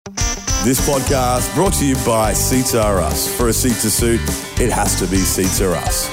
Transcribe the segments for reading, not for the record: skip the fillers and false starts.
This podcast brought to you by Seats Are Us. For a seat to suit, it has to be Seats Are Us.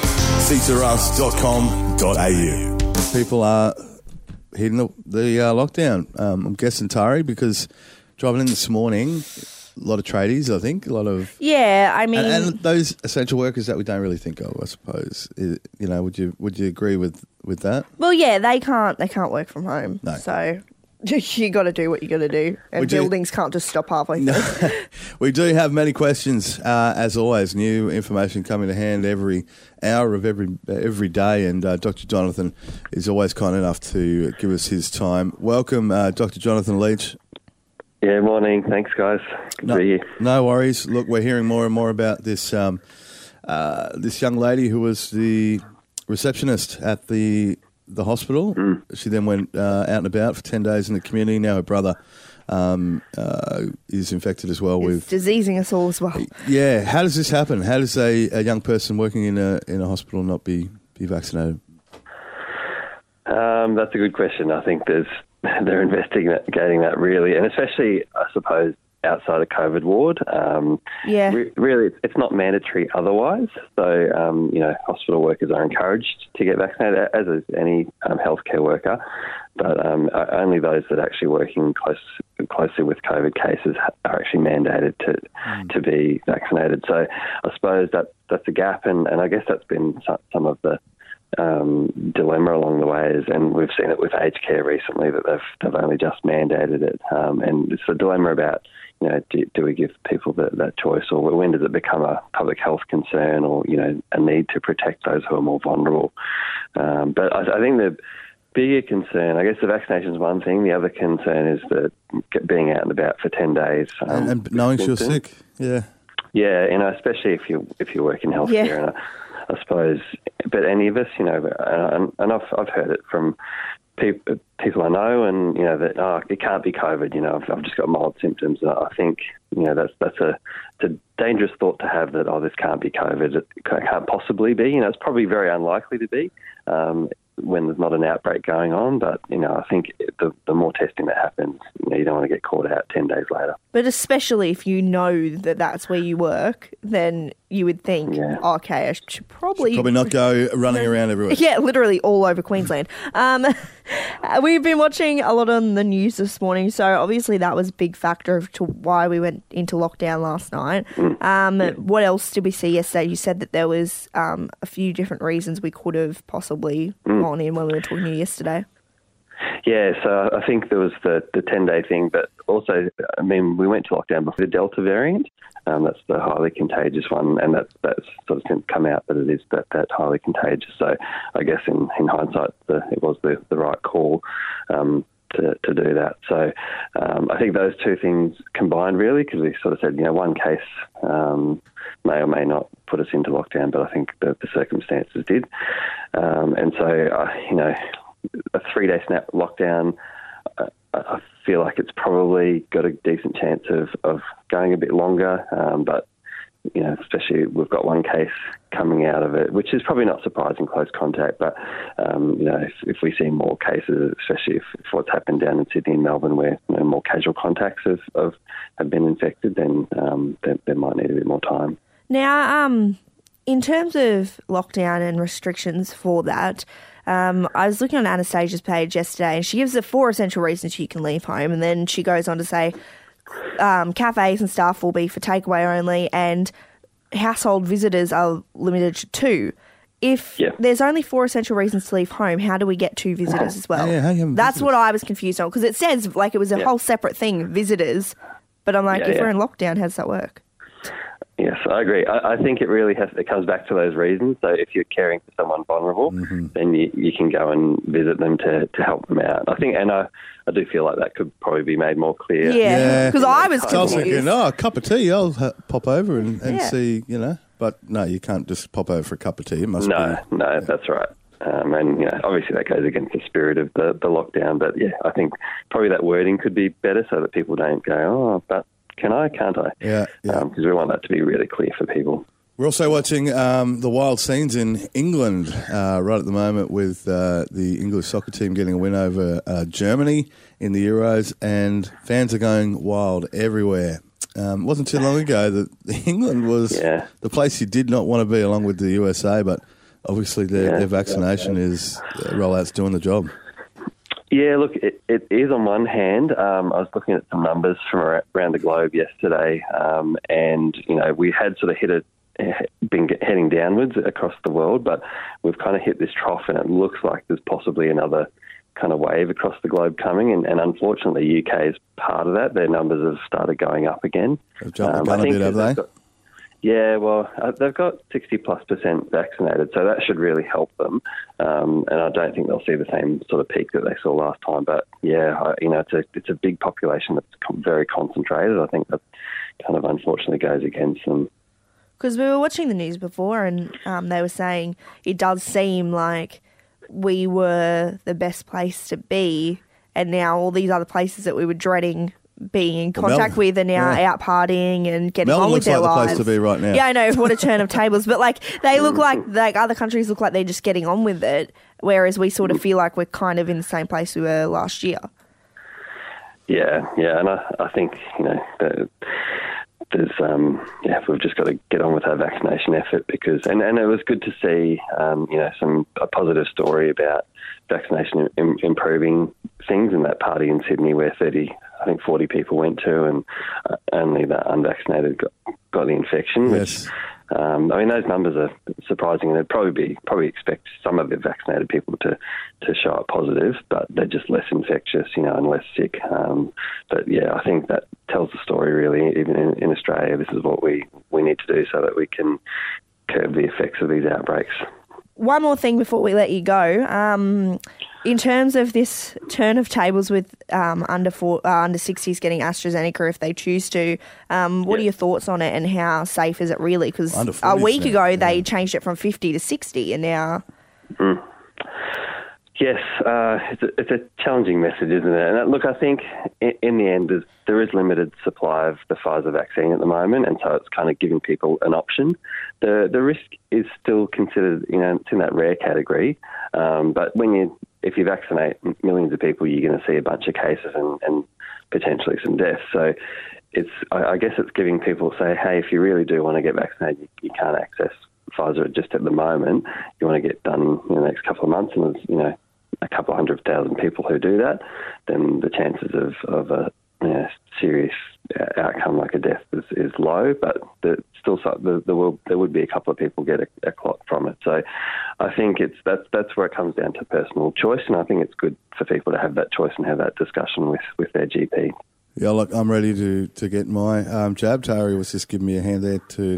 seatsareus.com.au. People are hitting the lockdown. I'm guessing, Tari, because driving in this morning, a lot of tradies, I think, a lot of... Yeah, I mean... And those essential workers that we don't really think of, I suppose. You know, would you agree with that? Well, yeah, they can't work from home. No. So... You got to do what you got to do, and buildings can't just stop halfway through. No. We do have many questions, as always. New information coming to hand every hour of every day, and Dr. Jonathan is always kind enough to give us his time. Welcome, Dr. Jonathan Leach. Yeah, morning. Thanks, guys. Good to be here. No worries. Look, we're hearing more and more about this this young lady who was the receptionist at the hospital. She then went out and about for 10 days in the community. Now her brother is infected as well. It's diseasing us all as well. Yeah. How does this happen? How does a young person working in a hospital not be vaccinated? That's a good question. I think they're investigating that really, and especially, I suppose, outside a COVID ward. Really, it's not mandatory otherwise. So, hospital workers are encouraged to get vaccinated, as is any healthcare worker. But only those that are actually working closely with COVID cases are actually mandated to be vaccinated. So I suppose that's a gap, and I guess that's been some of the dilemma along the way and we've seen it with aged care recently that they've only just mandated it, and it's a dilemma about, do we give people that choice, or when does it become a public health concern, or a need to protect those who are more vulnerable? But I think the bigger concern, I guess the vaccination is one thing. The other concern is that being out and about for 10 days and knowing you're sick. Yeah, especially if you work in healthcare. Yeah. And I suppose, but any of us, and I've heard it from people I know, and that it can't be COVID. I've just got mild symptoms. And I think that's a dangerous thought to have, that this can't be COVID. It can't possibly be. It's probably very unlikely to be when there's not an outbreak going on. But I think the more testing that happens, you don't want to get caught out 10 days later. But especially if you know that that's where you work, then you would think, okay, I should probably not go running around everywhere. Yeah, literally all over Queensland. We've been watching a lot on the news this morning, so obviously that was a big factor to why we went into lockdown last night. What else did we see yesterday? You said that there was a few different reasons we could have possibly gone in when we were talking to you yesterday. Yeah, so I think there was the 10-day thing, but also, we went to lockdown before the Delta variant. That's the highly contagious one, and that's sort of since come out that it is that highly contagious. So I guess in hindsight, it was the right call to do that. So I think those two things combined really, because we sort of said, one case may or may not put us into lockdown, but I think the circumstances did. And so, a 3-day snap lockdown, I feel like it's probably got a decent chance of going a bit longer, but especially we've got one case coming out of it, which is probably not surprising, close contact, but if we see more cases, especially if what's happened down in Sydney and Melbourne, where more casual contacts have been infected, then there might need a bit more time. Now, in terms of lockdown and restrictions for that, I was looking on Anastasia's page yesterday, and she gives the 4 essential reasons you can leave home, and then she goes on to say cafes and stuff will be for takeaway only, and household visitors are limited to 2. If there's only 4 essential reasons to leave home, how do we get 2 visitors as well? That's what I was confused on, because it says like it was a whole separate thing, visitors, but I'm like, if we're in lockdown, how does that work? Yes, I agree. I think it really comes back to those reasons. So if you're caring for someone vulnerable, then you can go and visit them to help them out. I think, and I do feel like that could probably be made more clear. Yeah, because I was confused. I was thinking, a cup of tea, I'll pop over and see, But no, you can't just pop over for a cup of tea. It must be. No, that's right. And obviously that goes against the spirit of the lockdown. But I think probably that wording could be better so that people don't go, but can I, can't I? Yeah. Because we want that to be really clear for people. We're also watching the wild scenes in England right at the moment with the English soccer team getting a win over Germany in the Euros, and fans are going wild everywhere. It wasn't too long ago that England was the place you did not want to be, along with the USA, but obviously their vaccination rollout's doing the job. Yeah, look, it is on one hand. I was looking at some numbers from around the globe yesterday, and, we had sort of been heading downwards across the world, but we've kind of hit this trough, and it looks like there's possibly another kind of wave across the globe coming, and unfortunately the UK is part of that. Their numbers have started going up again. They've jumped the gun a bit, have they? They've got 60+% vaccinated, so that should really help them. And I don't think they'll see the same sort of peak that they saw last time. But it's a big population that's very concentrated. I think that kind of unfortunately goes against them. Because we were watching the news before, and they were saying it does seem like we were the best place to be, and now all these other places that we were dreading being in contact with are now out partying and getting on with their lives. Melbourne looks like the place to be right now. Yeah, I know, what a turn of tables. But they look like other countries look like they're just getting on with it, whereas we sort of feel like we're kind of in the same place we were last year. Yeah, and I think there's we've just got to get on with our vaccination effort because and it was good to see a positive story about vaccination improving things in that party in Sydney where 40 people went to, and only the unvaccinated got the infection. Yes. Which, those numbers are surprising, and they'd probably expect some of the vaccinated people to show up positive, but they're just less infectious, and less sick. I think that tells the story really. Even in Australia, this is what we need to do so that we can curb the effects of these outbreaks. One more thing before we let you go. In terms of this turn of tables with under 60s getting AstraZeneca if they choose to, what are your thoughts on it, and how safe is it really? Because a week ago they changed it from 50 to 60, and now... Yes, it's a challenging message, isn't it? And look, I think in the end there is limited supply of the Pfizer vaccine at the moment, and so it's kind of giving people an option. The risk is still considered, it's in that rare category. But if you vaccinate millions of people, you're going to see a bunch of cases and potentially some deaths. So I guess it's giving people say, hey, if you really do want to get vaccinated, you can't access Pfizer just at the moment. You want to get done in the next couple of months, and there's, a couple of 100,000 people who do that, then the chances of a serious outcome like a death is low, but there would be a couple of people get a clot from it. So I think that's where it comes down to personal choice, and I think it's good for people to have that choice and have that discussion with their GP. Yeah, look, I'm ready to get my jab. Tari was just giving me a hand there to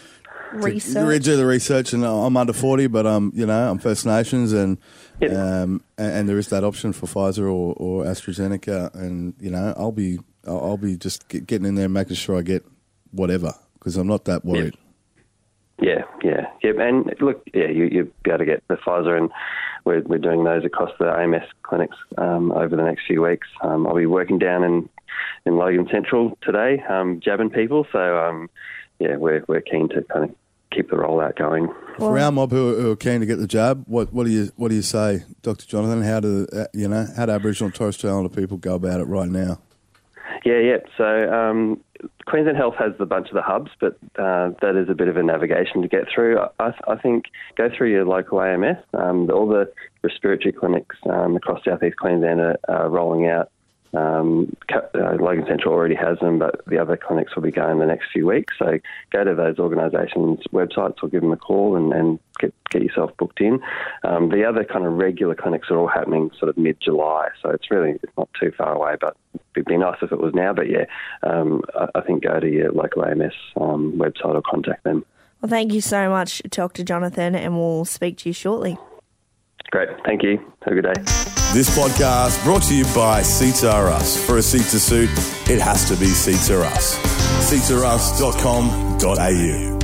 do the research, and I'm under 40, but I'm First Nations, and there is that option for Pfizer or AstraZeneca, and I'll be just getting in there and making sure I get whatever, because I'm not that worried. Yeah. And look, you'll be able to get the Pfizer, and we're doing those across the AMS clinics over the next few weeks. I'll be working down in Logan Central today, jabbing people. So we're keen to kind of keep the rollout going. For our mob who are keen to get the jab, what do you say, Dr. Jonathan? How do Aboriginal and Torres Strait Islander people go about it right now? Yeah. So Queensland Health has a bunch of the hubs, but that is a bit of a navigation to get through. I think go through your local AMS. All the respiratory clinics across southeast Queensland are rolling out. Logan Central already has them, but the other clinics will be going the next few weeks. So go to those organisations' websites or give them a call and get yourself booked in. The other kind of regular clinics are all happening sort of mid-July, so it's not too far away, but it'd be nice if it was now. But I think go to your local AMS website or contact them. Well, thank you so much, Dr. Jonathan, and we'll speak to you shortly. Great. Thank you. Have a good day. This podcast brought to you by Seats R Us. For a seat to suit, it has to be Seats R Us. seatsrus.com.au